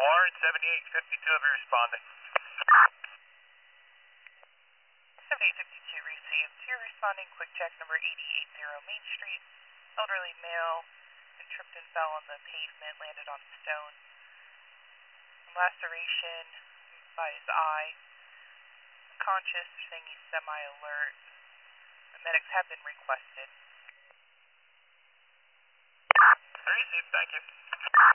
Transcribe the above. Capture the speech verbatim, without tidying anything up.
Orange seventy-eight fifty-two of you responding. seventy-eight fifty-two received. You're responding quick check number eighty-eight zero Main Street. Elderly male and tripped and fell on the pavement, landed on stone. Laceration by his eye. Conscious, saying he's semi-alert. Medics have been requested. Received, thank you.